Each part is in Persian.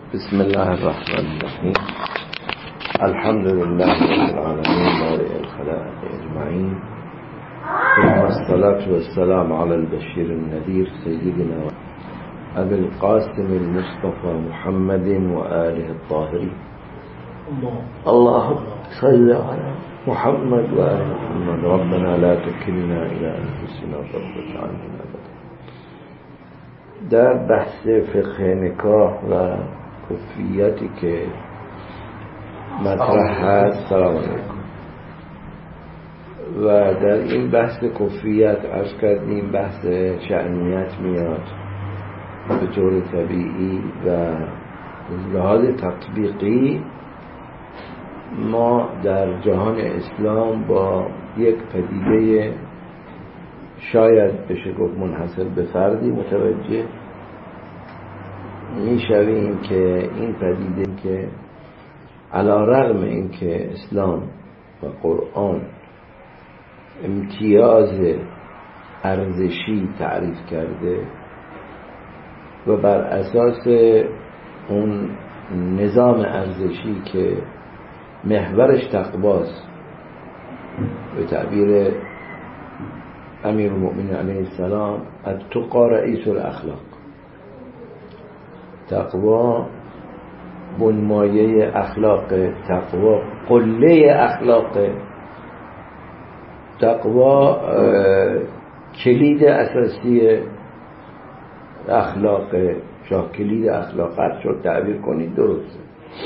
بسم الله الرحمن الرحیم. الحمد لله رب العالمین بارئ الخلائق اجمعین، ثم الصلاة والسلام علی البشیر النذیر سیدنا ابی القاسم المصطفى محمد و آله الطاهرین. اللهم صل علی محمد و آل محمد. ربنا لا تکلنا الی انفسنا طرفة عین ابدا. در بحث فقه نکاح و کفیتی که مطرح هست، سلام علیکم، و در این بحث کفیت عرض کردیم بحث شأنیت میاد به طور طبیعی و لحاظ تطبیقی. ما در جهان اسلام با یک پدیده شاید بشه گفت منحصر به فردی متوجه میشویم که این پدیده که علی رغم این که اسلام و قرآن امتیاز ارزشی تعریف کرده و بر اساس اون نظام ارزشی که محورش تقواست، به تعبیر امیرالمؤمنین علیه السلام التقی رئیس الاخلاق، تقوا بنمایه اخلاق، تقوا قله اخلاق، تقوا کلید اساسی اخلاق، شاه کلید اخلاق هر شد تعبیر کنید درسته.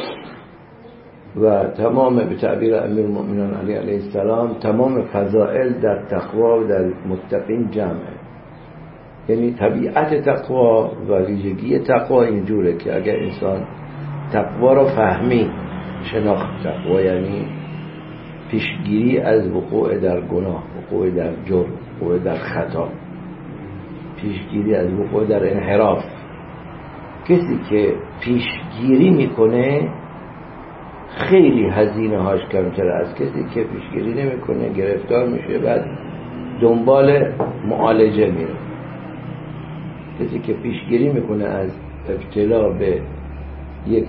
و تمام به تعبیر امیرالمؤمنین علیه السلام تمام فضائل در تقوا و در متقین جمعه. یعنی طبیعت تقوا و ویژگی تقوا اینجوره که اگر انسان تقوا رو فهمید، شناخت تقوا یعنی پیشگیری از وقوع در گناه، وقوع در جرم، وقوع در خطا، پیشگیری از وقوع در انحراف. کسی که پیشگیری میکنه خیلی هزینه هاش کمتر از کسی که پیشگیری نمیکنه، گرفتار میشه بعد دنبال معالجه میره. کسی که پیشگیری میکنه از ابتلا به یک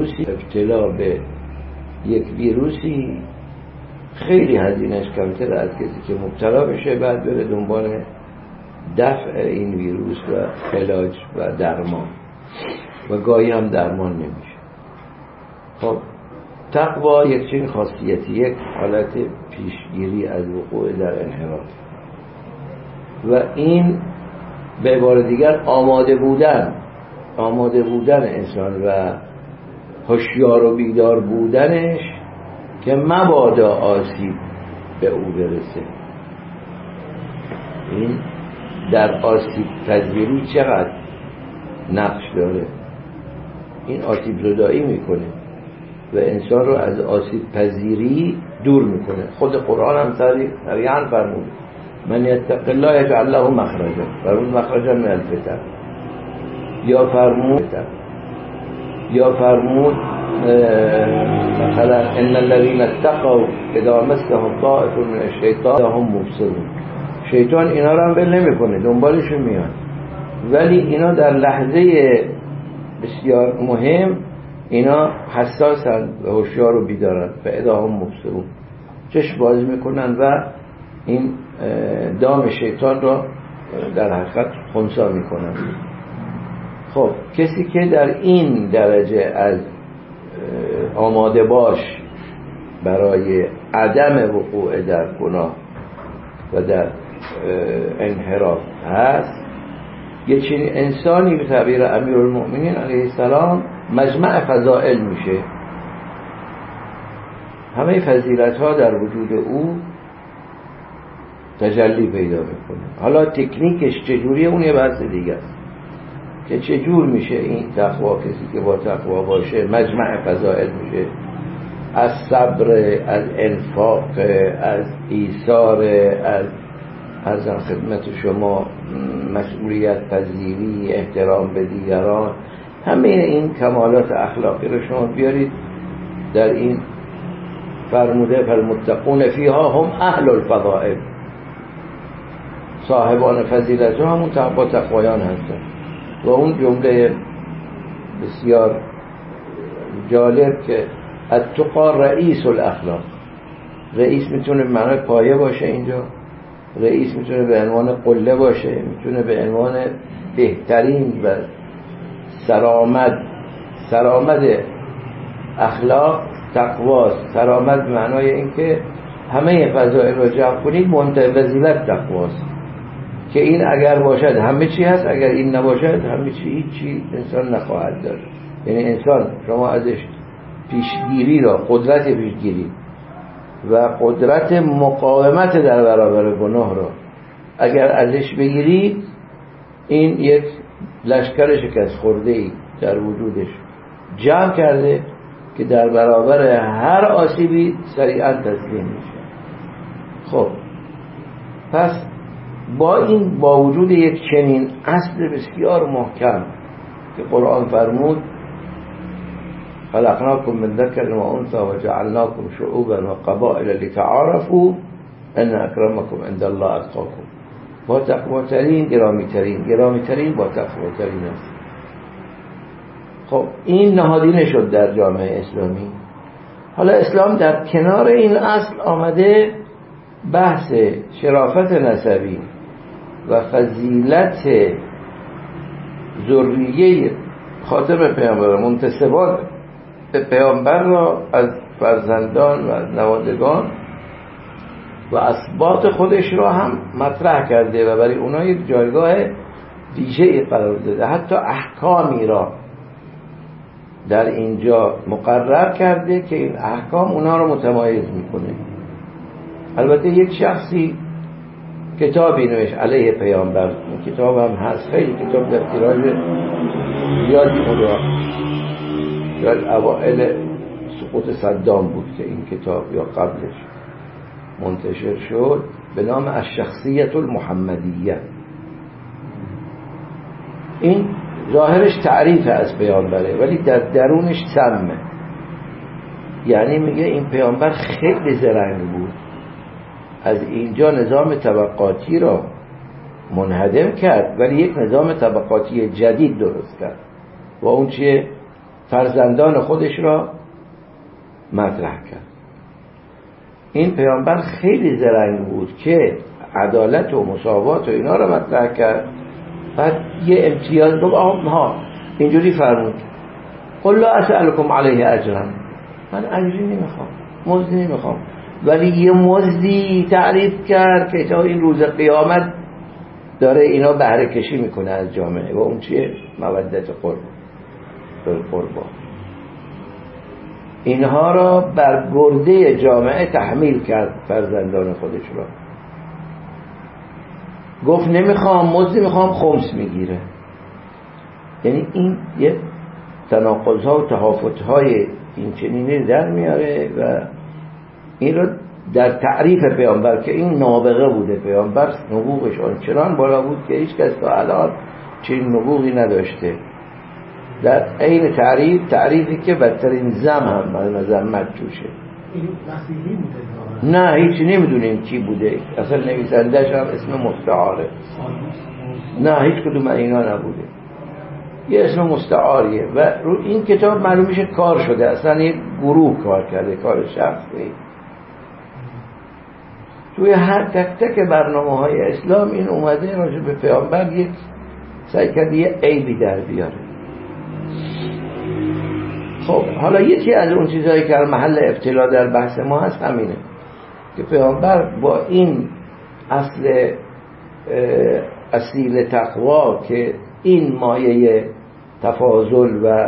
ویروسی خیلی هزینهش کمتر از کسی که مبتلا بشه بعد بره دنبال دفع این ویروس و علاج و درمان، و گاهی هم درمان نمیشه. خب تقوا یک چنین خاصیتی، یک حالت پیشگیری از وقوع در انحراف، و این به عبارت دیگر آماده بودن انسان و هوشیار و بیدار بودنش که مبادا آسیب به او برسه. این در آسیب پذیری چقدر نقش داره. این آسیب زدایی میکنه و انسان رو از آسیب پذیری دور میکنه. خود قرآن هم صریحاً فرمود من یتق الله یجعل له مخرجا مخرجا من الفتن، یا فرمود مثلا ان الذين اتقوا اذا مسهم طائف من الشیطان هم مبصرون. شیطان اینا رو هم ول نمیکنه، دنبالشون میاد، ولی اینا در لحظه بسیار مهم اینا حساسن و هوشیار و بیدارن. فاذا هم مبصرون، چشم باز میکنن و این دام شیطان را در حقیقت خنثی میکنن. خب کسی که در این درجه از آماده باش برای عدم وقوع در گناه و در انحراف هست، یه چنین انسانی به تعبیر امیرالمؤمنین علیه السلام مجمع فضائل میشه. همه فضیلت ها در وجود او تجلی پیدا میکنه. حالا تکنیکش چجوریه اون یه بحث دیگه است که چجور میشه این تقوا، کسی که با تقوا باشه مجمع فضائل میشه، از صبر، از انفاق، از ایثار، از خدمت شما، مسئولیت پذیری، احترام به دیگران. همه این کمالات اخلاقی رو شما بیارید در این فرموده فالمتقون فیها هم اهل الفضائل، صاحبان فضیلت همون با تقوایان هستن. و اون جمله بسیار جالب که التقی رئیس الاخلاق. رئیس میتونه به معنای پایه باشه، اینجا رئیس میتونه به عنوان قله باشه، میتونه به عنوان بهترین و سرآمد اخلاق تقواست. سرآمد به معنای اینکه همه فضائل رو جمع کنید منتهی وزیلت تقواست، که این اگر باشد همه چی هست، اگر این نباشد همه چی هیچی انسان نخواهد داشت. یعنی انسان شما ازش پیشگیری را، قدرت پیشگیری و قدرت مقاومت در برابر گناه را اگر ازش بگیرید، این یک لشکر شکست خورده‌ای در وجودش جمع کرده که در برابر هر آسیبی سریعا تسلیم میشه. خب پس با وجود یک چنین اصل بسیار محکم که قرآن فرمود خلقناكم من ذكر وانثى وجعلناكم شعوبا وقبائل لتعارفوا ان اکرمکم عند الله اتقاکم، با تقواترین گرامیترین با تقواترین است. خب این نهادینه شد در جامعه اسلامی. حالا اسلام در کنار این اصل آمده بحث شرافت نسبی و فضیلت ذریه خاطر پیامبر، منتسبان به پیامبر را از فرزندان و نوادگان و اسباط خودش را هم مطرح کرده و برای اونا یک جایگاه ویژه‌ای قرار داده. حتی احکامی را در اینجا مقرر کرده که این احکام اونا را متمایز میکنه. البته یک شخصی کتابی نوشت علیه پیامبر، این کتاب هم هست، خیلی کتاب در تیراژ زیادی بوده، شاید اوائل سقوط صدام بود که این کتاب یا قبلش منتشر شد، به نام الشخصیت المحمدیه. این ظاهرش تعریف از پیامبره ولی در درونش سمه. یعنی میگه این پیامبر خیلی زرنگ بود، از اینجا نظام طبقاتی را منهدم کرد ولی یک نظام طبقاتی جدید درست کرد و اون چیه؟ فرزندان خودش را مطرح کرد. این پیامبر خیلی زرنگ بود که عدالت و مساوات و اینا را مطرح کرد. بعد یه امتیاز ها اینجوری فرمود قل لا اسألكم علیه اجرا، من اجری نمیخوام، مزدی نمیخوام، ولی یه مزدی تعریف کرد که تا این روز قیامت داره اینا بهره کشی میکنه از جامعه و اون چیه؟ مودت قربا. اینها را بر گرده جامعه تحمیل کرد، فرزندان خودش را. گفت نمیخوام مزد، میخوام خمس میگیره. یعنی این یه تناقض‌ها و تهافت‌های این چنینی در میاره و این رو در تعریف پیامبر که این نابغه بوده، پیامبر نبوغش آنچنان بالا بود که هیچ کس تا الان چنین نبوغی نداشته. در این تعریفی که بدترین زم هم مذمت توشه. نه هیچی نمیدونیم کی بوده، اصلا نویسنده‌ش هم اسم مستعاره. نه هیچ کدوم اینا نبوده، یه اسم مستعاریه و رو این کتاب معلوم میشه کار شده، اصلا یک گروه کار کرده، کار شخصی. توی هر تک تک برنامه‌های اسلام این اومده راجع به پیامبر یک سعی کرده یه عیبی در بیاره. خب حالا یکی از اون چیزهایی که محل ابتلا در بحث ما هست همینه که پیامبر با این اصیل تقوا که این مایه تفاضل و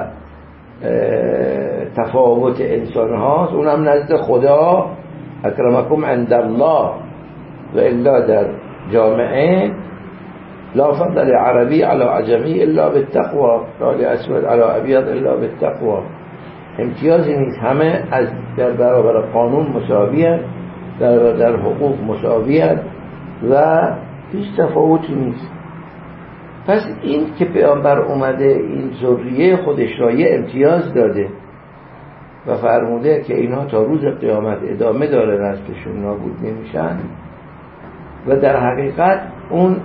تفاوت انسان هاست، اونم نزد خدا اکرمکم عند الله، و الا در جامعه لا فضل عربی علی عجمی الا بالتقوا، لا لاسود علی ابیض الا بالتقوا. امتیازی نیست، همه از در برابر قانون مساوی‌اند، در حقوق مساوی‌اند و هیچ تفاوتی نیست. پس این که پیامبر اومده این ذریه خودش را یه امتیاز داده و فرموده که اینها تا روز قیامت ادامه داره، نسلشون نابود نمیشن، و در حقیقت اون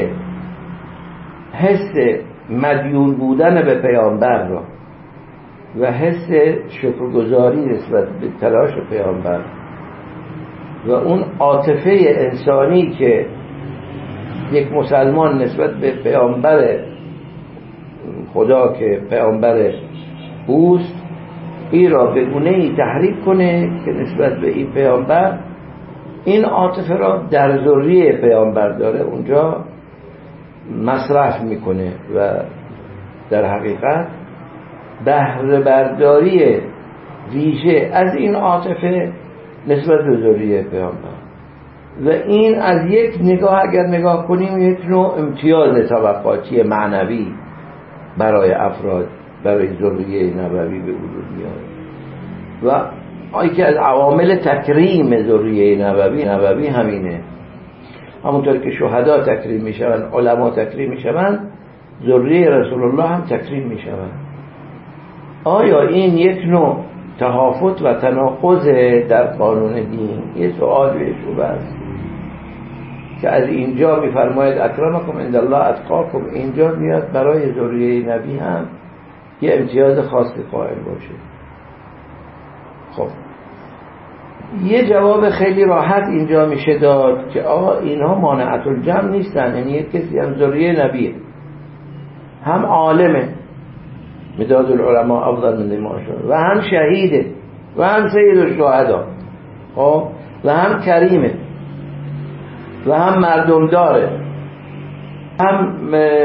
حس مدیون بودن به پیامبر را و حس شکرگزاری نسبت به تلاش پیامبر و اون عاطفه انسانی که یک مسلمان نسبت به پیامبر خدا که پیامبر اوست این را به گونه‌ای تحریک کنه که نسبت به این پیامبر این عاطفه را در ذریه پیامبر داره اونجا مصرف میکنه و در حقیقت بهره برداری ویژه از این عاطفه نسبت به ذریه پیامبر و این از یک نگاه اگر نگاه کنیم یک نوع امتیاز طبقاتی معنوی برای افراد برای ذریه نبوی به وجود میاد و آنی که از عوامل تکریم ذریه نبوی همینه. همونطور که شهدا تکریم میشوند، علما تکریم میشوند، ذریه رسول الله هم تکریم میشوند. آیا این یک نوع تهافت و تناقض در قانون دین؟ یه سوال بهش است که از اینجا میفرماید اکرمکم عند الله اتقاکم، اینجا میاد برای ذریه نبی هم یه امتیاز خاصی قائل باشه. خب یه جواب خیلی راحت اینجا میشه داد که آقا اینها مانعت الجمع نیستن، یعنی یک کسی هم ذریه نبیه، هم عالمه مداد العلماء افضل من دماشون و هم شهیده و هم سید الشهدا خب و هم کریمه و هم مردم داره، هم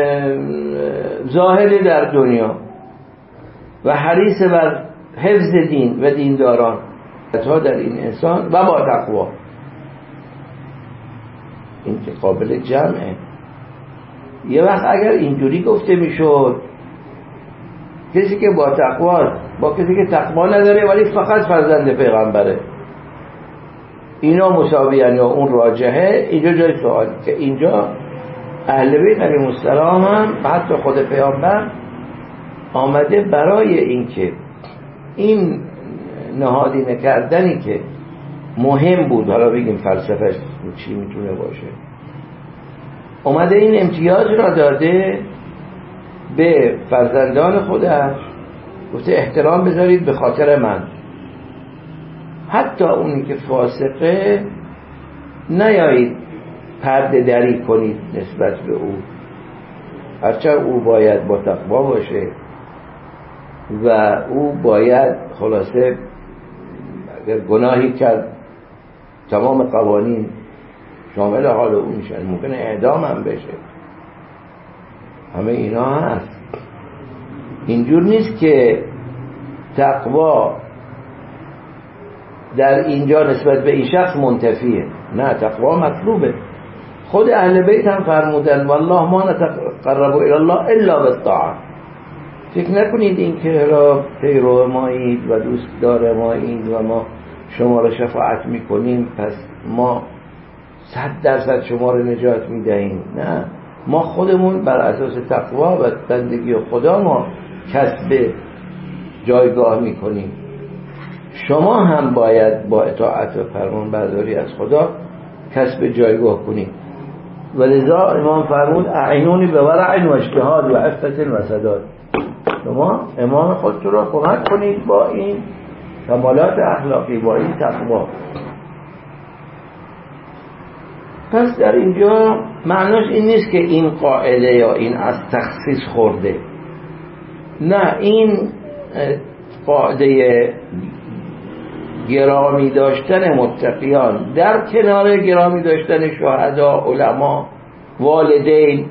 زاهد در دنیا و حریص بر حفظ دین و دینداران تا در این انسان و با تقوا. این که قابل جمعه. یه وقت اگر اینجوری گفته میشد کسی که با تقوا با کسی که تقوا نداره ولی فقط فرزند پیغمبره اینا مساویان یا اون راجحه، اینجا جای سوال که اینجا اهل بیت علیهم السلام هم حتی خود پیامبر آمده برای اینکه این نهادینه کردنی که مهم بود، حالا بگیم فلسفهش چی میتونه باشه، اومده این امتیاز را داده به فرزندان خودش، گفته احترام بذارید به خاطر من، حتی اونی که فاسقه نیایید پرده دری کنید نسبت به او، هرچند او باید با تقوا باشه و او باید خلاصه اگر گناهی کرد تمام قوانین شامل حال او میشن، ممکنه اعدام هم بشه، همه اینا هست. اینجور نیست که تقوا در اینجا نسبت به این شخص منتفیه، نه، تقوا مطلوبه. خود اهل بیت هم فرمودن والله ما نتقرب الی الله الا بالطاعه. فکر نکنید این که را پیرو مایید و دوست داره مایید و ما شما را شفاعت میکنیم پس ما 100% شما را نجات میدهیم. نه، ما خودمون بر اساس تقوا و بندگی خدا ما کسب جایگاه میکنیم. شما هم باید با اطاعت و فرمان برداری از خدا کسب جایگاه کنید. ولذا امام فرمود اعینونی به ورع و اجتهاد و عفت و سداد. شما امام خودتون را کمک کنید با این کمالات اخلاقی، با این تقوا. پس در اینجا معناش این نیست که این قاعده یا این از تخصیص خورده، نه، این قاعده گرامی داشتن متقیان در کنار گرامی داشتن شهدا، علما، والدین،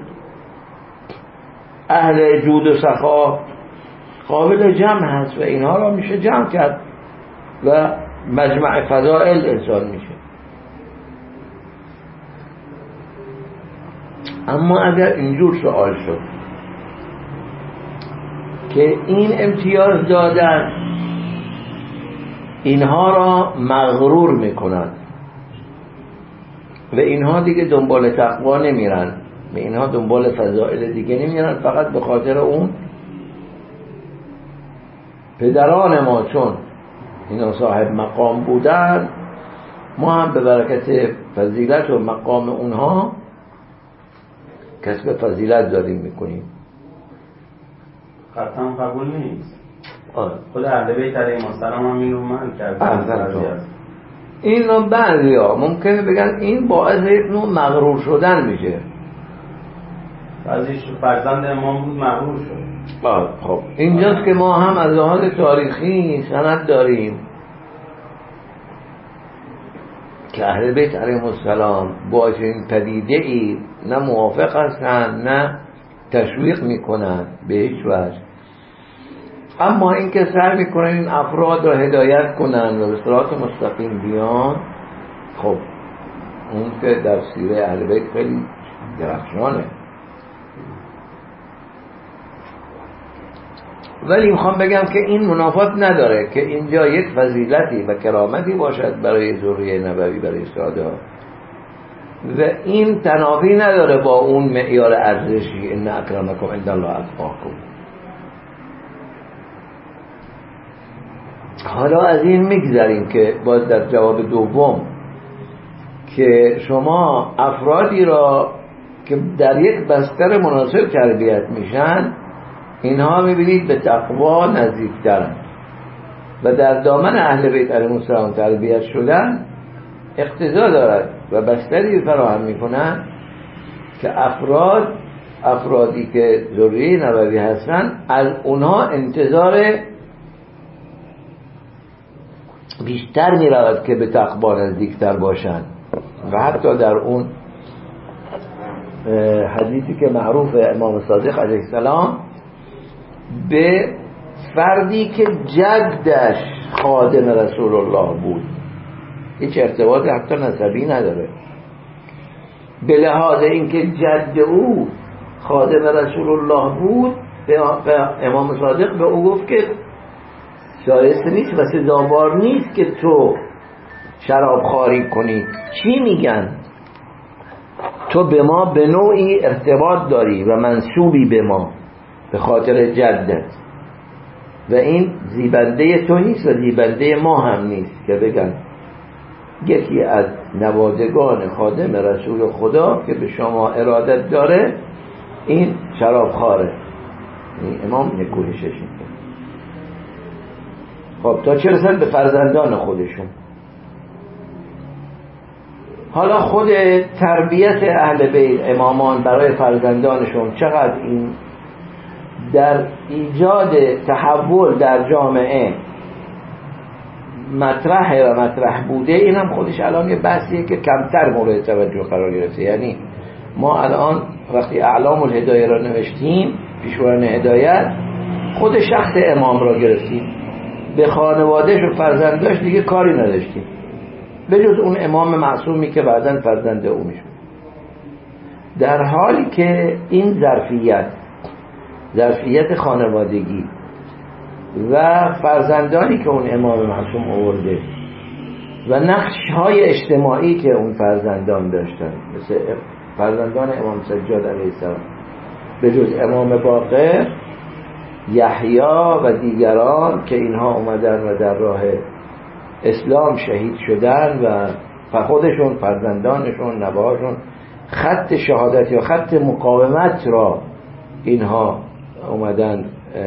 اهل جود و سخا قابل جمع هست و اینها را میشه جمع کرد و مجمع فضائل انسان میشه. اما اگر اینجور سوال شد که این امتیاز دادن اینها را مغرور میکنند و اینها دیگه دنبال تقوا نمیرن و اینها دنبال فضائل دیگه نمیرن، فقط به خاطر اون پدران ما چون اینا صاحب مقام بودن ما هم به برکت فضیلت و مقام اونها کسب فضیلت داریم میکنیم. ختم قبول نیست. خود اهل بیت علیهم السلام هم اینو من کردن. اینو بعضیا ممکنه بگن این باعث یک نوع مغرور شدن میشه. بعضیش فرزند امام بود مغرور شد. خب اینجاست که ما هم از لحاظ تاریخی سند داریم که اهل بیت علیهم السلام با این پدیده ای نه موافق هستند نه تشویق میکنن به هیچ وجه، اما اینکه سعی میکنن این افراد را هدایت کنن و به صراط مستقیم بیان، خب اون که در سیره اهل بیت خیلی درخشانه. ولی میخوام بگم که این منافات نداره که اینجا یک فضیلتی و کرامتی باشد برای ذریه نبوی، برای ساده ها، و این تنافی نداره با اون معیار ارزشی ان اکرمکم عند الله اتقاکم. حالا از این میگذاریم که باز در جواب دوم که شما افرادی را که در یک بستر مناسب تربیت میشن، اینها میبینید به تقوا نزدیکترن و در دامن اهل بیت علیهم السلام تربیت شدن اقتضا دارد و بستری فراهم میکنن که افرادی که ذریه نبوی هستن از اونها انتظار بیشتر میرود که به تقوا نزدیکتر باشن. و حتی در اون حدیثی که معروف امام صادق علیه السلام به فردی که جدش خادم رسول الله بود، هیچ ارتباط حتی نسبی نداره، به لحاظ اینکه جد او خادم رسول الله بود، به امام صادق به او گفت که شایسته نیست و سزاوار نیست که تو شراب خواری کنی. چی میگن؟ تو به ما به نوعی ارتباط داری و منسوبی به ما به خاطر جدت و این زیبنده تو نیست و زیبنده ما هم نیست که بگن یکی از نوادگان خادم رسول خدا که به شما ارادت داره این شراب خواره. این امام نکوهشش میکنه. خب تا چه رسد به فرزندان خودشون. حالا خود تربیت اهل بیت امامان برای فرزندانشون چقدر این در ایجاد تحول در جامعه مطرحه و مطرح بوده، این هم خودش الان یه بحثیه که کمتر مورد توجه قرار گرفته. یعنی ما الان وقتی اعلام الهدایه را نوشتیم، پیشوان هدایت، خود شخص امام را گرفتیم، به خانوادهش و فرزنداش دیگه کاری نداشتیم به جز اون امام معصومی که بعداً فرزند او میشد. در حالی که این ظرفیت خانوادگی و فرزندانی که اون امام معصوم آورده و نقش‌های اجتماعی که اون فرزندان داشتن، مثل فرزندان امام سجاد علیه السلام، به جز امام باقر، یحیی و دیگران که اینها اومدن و در راه اسلام شهید شدن و خودشون، فرزندانشون، نوهاشون خط شهادت یا خط مقاومت را اینها اومدن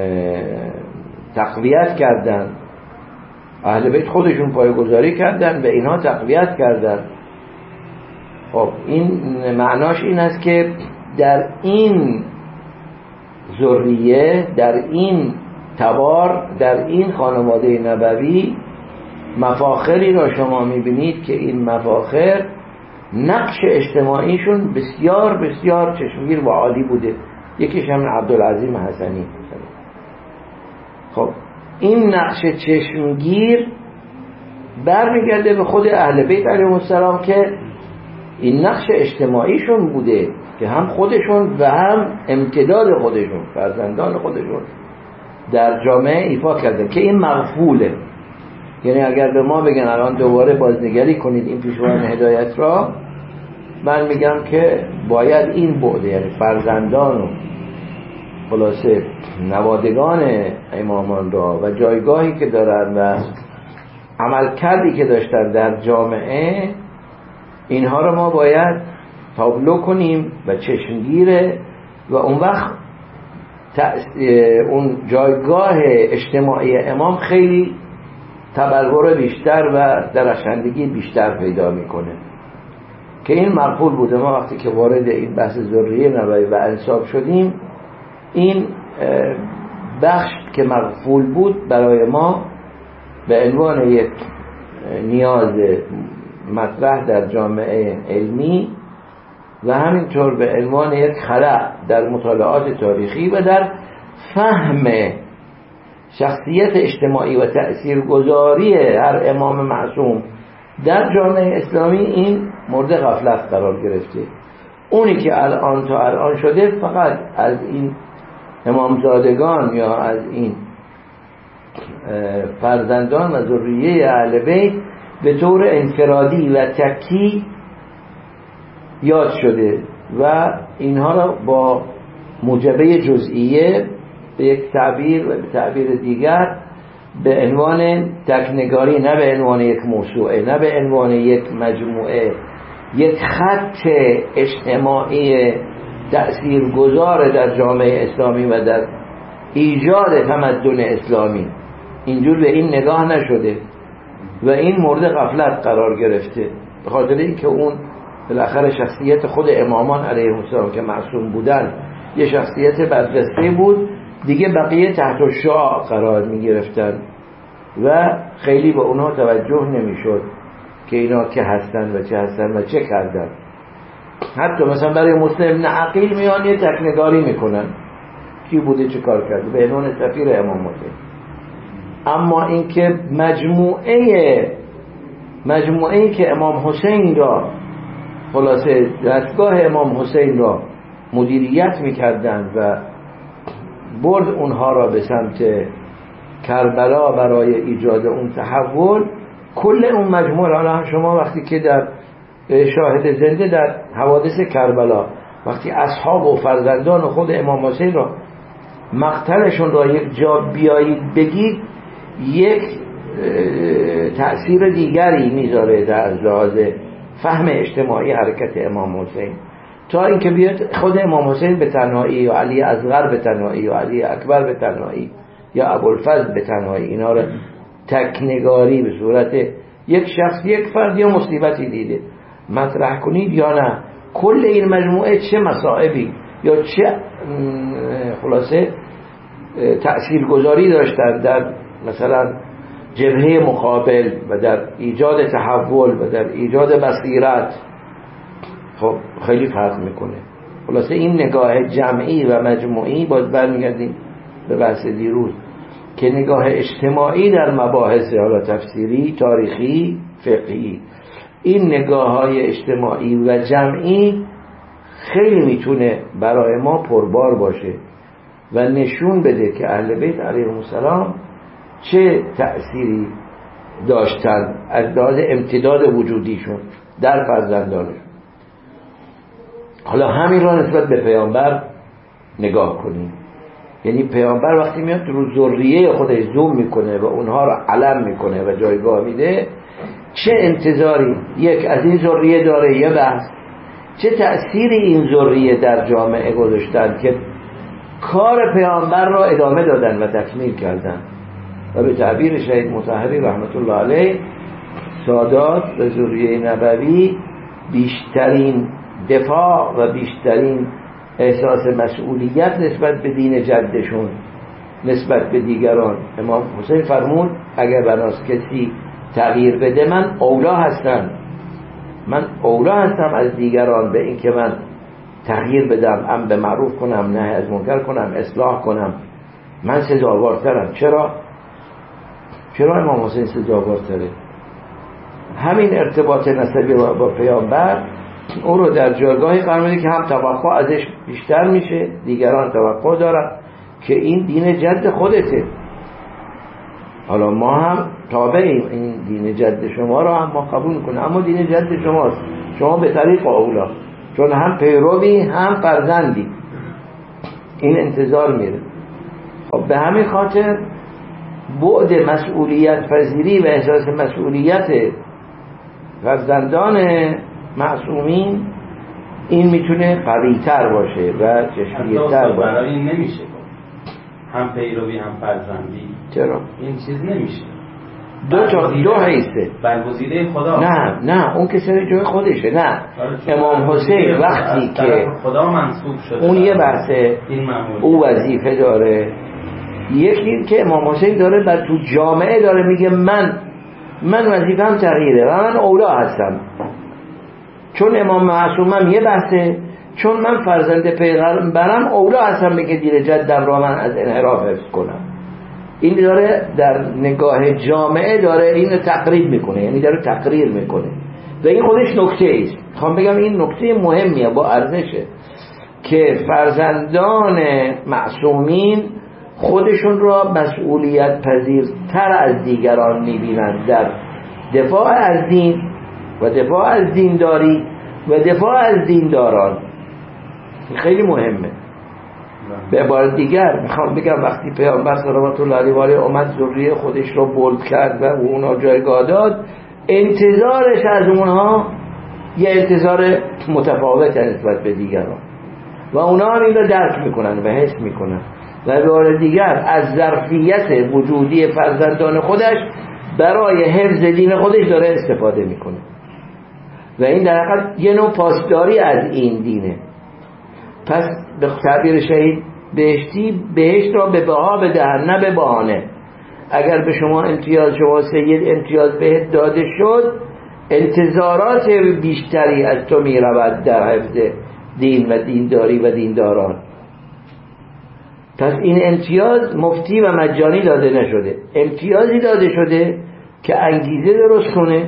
تقویت کردن. اهل بیت خودشون پایه‌گذاری کردن و اینها تقویت کردن. خب این معناش این است که در این ذریه، در این تبار، در این خانواده نبوی مفاخری را شما میبینید که این مفاخر نقش اجتماعیشون بسیار بسیار چشمگیر و عالی بوده. یکیش هم عبدالعظیم حسنی. خب این نقش چشمگیر برمیگرده به خود اهل بیت علیهم السلام که این نقش اجتماعیشون بوده که هم خودشون و هم امتداد خودشون، فرزندان خودشون در جامعه ایفا کردن که این مغفوله. یعنی اگر به ما بگن الان دوباره بازنگری کنید این پیشوان هدایت را، من میگم که باید این بعد، یعنی فرزندان و خلاصه نوادگان امامان را و جایگاهی که دارن و عملکردی که داشتن در جامعه، اینها را ما باید تابلو کنیم و چشمگیره و اون وقت اون جایگاه اجتماعی امام خیلی تبلور بیشتر و درخشندگی بیشتر پیدا میکنه که این مقبول بوده. ما وقتی که وارد این بحث ذریه نبوی و انساب شدیم، این بخش که مقبول بود برای ما به عنوان یک نیاز مطرح در جامعه علمی و همینطور به عنوان یک خلأ در مطالعات تاریخی و در فهم شخصیت اجتماعی و تأثیرگذاری هر امام معصوم در جامعه اسلامی، این مورد غفلت قرار گرفته. اونی که الان تا الان شده فقط از این امامزادگان یا از این فرزندان و ذریه اهل بیت به طور انفرادی و تکی یاد شده و اینها را با موجبه جزئیه به یک تعبیر و به تعبیر دیگر به عنوان تکنگاری، نه به عنوان یک موسوعه، نه به عنوان یک مجموعه، یک خط اجتماعی تأثیرگذار در جامعه اسلامی و در ایجاد تمدن اسلامی، اینجور به این نگاه نشده و این مورد غفلت قرار گرفته. به خاطر اینکه اون بالاخره شخصیت خود امامان علیهم السلام که معصوم بودن یه شخصیت برجسته بود، دیگه بقیه تحت الشعاع قرار می گرفتن و خیلی به اونها توجه نمی شد که اینا که هستن و چه هستن و چه کردن. حتی مثلا برای مسلم ابن عقیل میان یه تکنگاری میکنن کی بوده چه کار کرده به عنوان سفیر امام حسین. اما اینکه مجموعه که امام حسین را، خلاصه دستگاه امام حسین را مدیریت میکردن و برد اونها را به سمت کربلا برای ایجاد اون تحول، کل اون مجموعه، حالا هم شما وقتی که در شاهد زنده در حوادث کربلا وقتی اصحاب و فرزندان خود امام حسین را مقتلشون را یک جا بیایید بگید، یک تأثیر دیگری میذاره در لحاظ فهم اجتماعی حرکت امام حسین، تا اینکه بیاد خود امام حسین به تنهایی یا علی اصغر به تنهایی یا علی اکبر به تنهایی یا ابوالفضل به تنهایی اینا رو تکنگاری به صورت یک شخص، یک فرد یا مصیبتی دیده مطرح کنید یا نه. کل این مجموعه چه مصائبی یا چه خلاصه تأثیرگذاری داشتن در مثلا جبهه مقابل و در ایجاد تحول و در ایجاد بصیرت، خب خیلی فرق میکنه. خلاصه این نگاه جمعی و مجموعی، باز برمیگردیم به بحث دیروز، که نگاه اجتماعی در مباحث حالا تفسیری، تاریخی، فقهی، این نگاه های اجتماعی و جمعی خیلی میتونه برای ما پربار باشه و نشون بده که اهل بیت علیهم السلام چه تأثیری داشتن از لحاظ امتداد وجودیشون در فرزندانشون. حالا همین را نسبت به پیامبر نگاه کنیم. یعنی پیامبر وقتی میاد رو ذریه خودش زوم میکنه و اونها را علم میکنه و جایگاه میده، چه انتظاری یک از این ذریه داره، یه بحث چه تأثیری این ذریه در جامعه گذاشتن که کار پیامبر را ادامه دادن و تکمیل کردن. و به تعبیر شهید مطهری رحمت الله علیه، سادات و ذریه نبوی بیشترین دفاع و بیشترین احساس مسئولیت نسبت به دین جدشون نسبت به دیگران. امام حسین فرمود اگر بناس کسی تغییر بده من اولا هستم از دیگران به این که من تغییر بدم، امر به معروف کنم، نهی از منکر کنم، اصلاح کنم، من سزاوارترم. چرا امام حسین سزاوارتره؟ همین ارتباط نسبی با پیامبر او رو در جایگاهی قرار میده که هم توقع ازش بیشتر میشه، دیگران توقع دارن که این دین جد خودته، حالا ما هم تابعیم، این دین جد شما رو هم ما قبول میکنیم، اما دین جد شماست، شما به طریق اولا، چون هم پیروی هم فرزندی، این انتظار میره. خب به همین خاطر بعد مسئولیت پذیری و احساس مسئولیت فرزندان معصومین این میتونه قوی‌تر باشه و چشمگیرتر باشه. برای این نمیشه هم پیروی هم فرزندی. چرا؟ این چیز نمیشه. دو حیثه. برگزیده خدا. نه اون که سر جای خودشه. نه امام حسین وقتی که خدا منصوب شده اون یه بحثه، او وظیفه داره. یکی این که امام حسین داره بر تو جامعه داره میگه من وظیفه‌ام تغییره و من اولا هستم، چون امام معصومم یه بحثه، چون من فرزند پیغمبرم اولا هستم بگه دیر جدم را من از انحراف حفظ کنم. این داره در نگاه جامعه داره اینو تقریب میکنه، یعنی داره تقریر میکنه و این خودش نکته است. میخوام بگم این نکته مهمیه با ارزشه که فرزندان معصومین خودشون را مسئولیت پذیرتر از دیگران میبینند در دفاع از دین و دفاع از دینداری و دفاع از دینداران. خیلی مهمه. به عبارت دیگر میخوام بگم وقتی پیامبر صلوات الله علیه و آله اومد ذریه خودش رو بولد کرد و اونا جایگاه داد، انتظارش از اونها یه انتظار متفاوت نسبت به دیگران و اونا هم این رو درک میکنن و حس میکنن و به عبارت دیگر از ظرفیت وجودی فرزندان خودش برای حفظ دین خودش داره استفاده میکنه و این در حقیقت یه نوع پاسداری از این دینه. پس به تعبیر شهید بهشتی بهشت را به بها بدهن نه به بهانه. اگر به شما امتیاز شما سید امتیاز بهت داده شد، انتظارات بیشتری از تو می رود در حفظ دین و دینداری و دینداران. پس این امتیاز مفتی و مجانی داده نشده، امتیازی داده شده که انگیزه درست کنه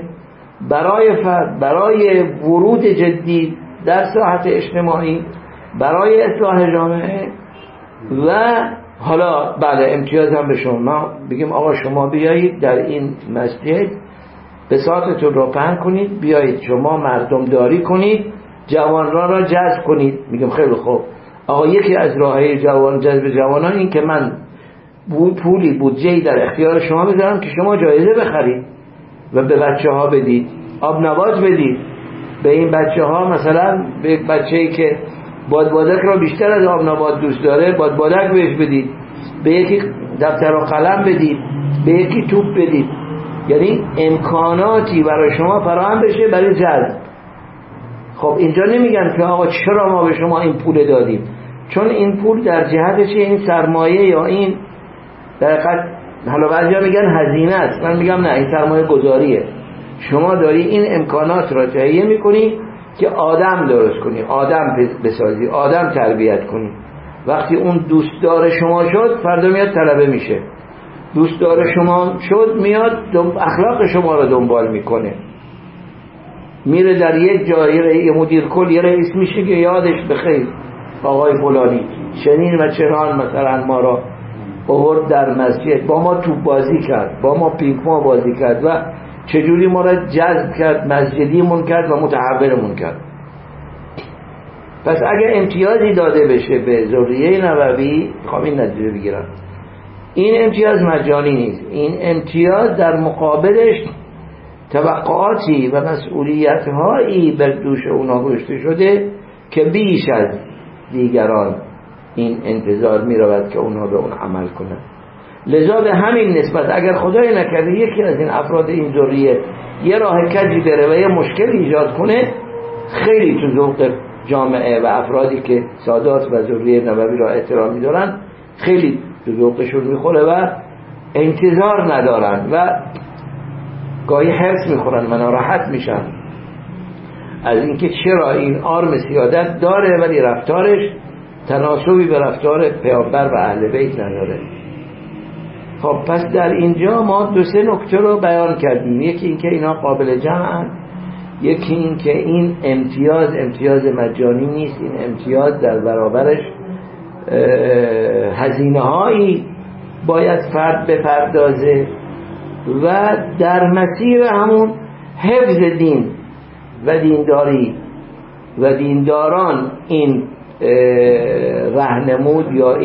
برای ورود جدی در ساحت اجتماعی، برای اصلاح جامعه. و حالا بعد امتیاز هم به شما بگیم آقا شما بیایید در این مسجد بساطتون رو پهن کنید، بیایید شما مردم داری کنید، جوانان را جذب کنید. میگم خیلی خوب آقا یکی از راههای جذب جوانان این که من پولی بودجه‌ای در اختیار شما بذارم که شما جایزه بخرید و به بچه ها بدید، آب نبات بدید به این بچه ها. مثلا به بچه‌ای که بادبادک را بیشتر از آب نبات دوست داره بادبادک بهش بدید، به یکی دفتر و قلم بدید، به یکی توپ بدید. یعنی امکاناتی برای شما فراهم بشه برای جذب. خب اینجا نمیگن که آقا چرا ما به شما این پول دادیم، چون این پول در جهت چه این سرمایه یا این در حقیقت حالا بعضیا میگن هزینه است، من میگم نه این سرمایه گذاریه. شما داری این امکانات را تهیه میکنی که آدم درست کنی، آدم بسازی، آدم تربیت کنی. وقتی اون دوستدار شما شد فردا میاد طلبه میشه، دوستدار شما شد میاد اخلاق شما رو دنبال میکنه، میره در یک جایی یه مدیر کل یه رئیس میشه که یادش بخیر آقای فلانی چنین و چنان مثلا ما را آورد در مسجد، با ما توپ بازی کرد، با ما پینگ‌پونگ بازی کرد و چجوری ما را جذب کرد، مسجدیمون کرد و متحولمون کرد. پس اگر امتیازی داده بشه به ذریه نبوی، میخوام این نتیجه بگیرم، این امتیاز مجانی نیست، این امتیاز در مقابلش توقعاتی و مسئولیت‌هایی بر دوش اونا گذاشته شده که بیش از دیگران این انتظار می‌رود که اونا به اون عمل کنند. لذا به همین نسبت اگر خدای نکرده یکی از این افراد این ذریه یه راه کجی بره و یه مشکل ایجاد کنه، خیلی تو ذوق جامعه و افرادی که سادات و ذریه نبوی را احترام می‌دارن خیلی تو ذوقشون میخوره و انتظار ندارن و گاهی حرص میخورن و ناراحت میشن از اینکه چرا این آرم سیادت داره ولی رفتارش تناسبی به رفتار پیامبر و اهل بیت نداره. خب پس در اینجا ما دو سه نکته رو بیان کردیم، یکی اینکه اینا قابل جمعن، یکی اینکه این امتیاز مجانی نیست، این امتیاز در برابرش هزینه هایی باید فرد بپردازه و در مسیر همون حفظ دین و دینداری و دینداران این راهنمود یا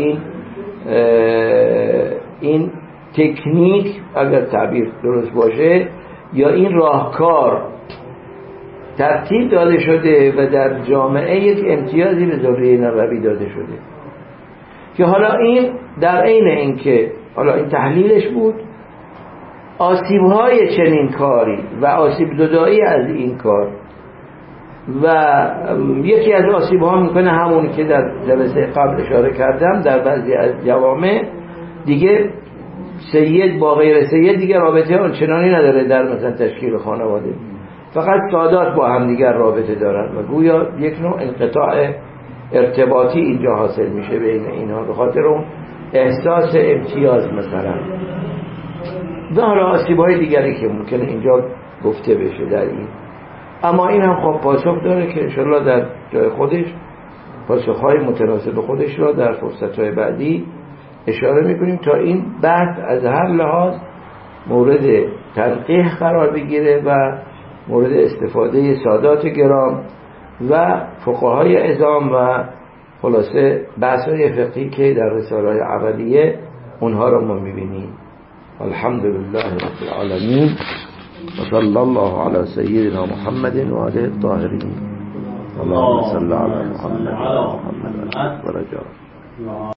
این تکنیک اگر تعبیر درست باشه یا این راهکار ترتیب داده شده و در جامعه یک امتیازی به ذریه نبوی داده شده. که حالا این در عین اینکه حالا این تحلیلش بود، آسیب‌های چنین کاری و آسیب زدایی از این کار و یکی از آسیب‌ها میکنه همونی که در جلسه قبل اشاره کردم، در بعضی از جوامع دیگه سید با غیر سید دیگه رابطه آنچنانی نداره در مثلا تشکیل خانواده، فقط سادات با هم دیگر رابطه دارن و گویا یک نوع انقطاع ارتباطی اینجا حاصل میشه بین اینها به خاطر اون احساس امتیاز مثلا. و حالا آسیب‌های دیگری که ممکنه اینجا گفته بشه در این، اما این هم خب پاسخ داره که انشالله در جای خودش پاسخ‌های متناسب خودش را در فرصت‌های بعدی اشاره میکنیم تا این بحث از هر لحاظ مورد تنقیح قرار بگیره و مورد استفاده سادات گرام و فقهای عظام و خلاصه بحث‌های فقهی که در رساله‌های اولیه اونها را ما میبینیم. الحمدلله رب العالمین و صلی الله علی سیدنا محمد و آله الطاهرین. اللهم صل علی محمد و رجاء